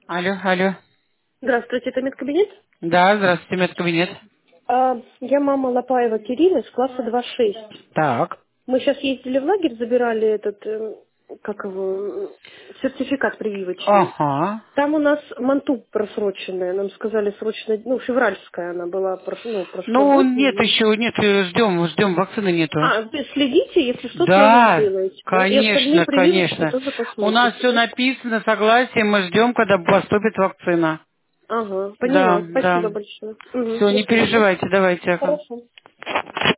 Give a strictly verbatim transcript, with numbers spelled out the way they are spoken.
Алло, алло. Здравствуйте, это медкабинет? Да, здравствуйте, медкабинет. А, я мама Лопаева Кирилла из класса два шесть. Так. Мы сейчас ездили в лагерь, забирали этот, э, как его, э, сертификат прививочный. Ага. Там у нас манту просроченная, нам сказали срочно, ну, февральская она была, прош- ну, прошлый Ну, год. нет И- еще, нет, ждем, ждем, вакцины нету. А, вы следите, если что, сразу Да, сделаете, да? И остальные конечно, прививочные конечно. тоже У нас посмотрите, все да? написано, согласие, мы ждем, когда поступит вакцина. Ага, Да, поняла. Спасибо да. большое. Угу, Все, до не свидания. переживайте, давайте. Ага. Хорошо.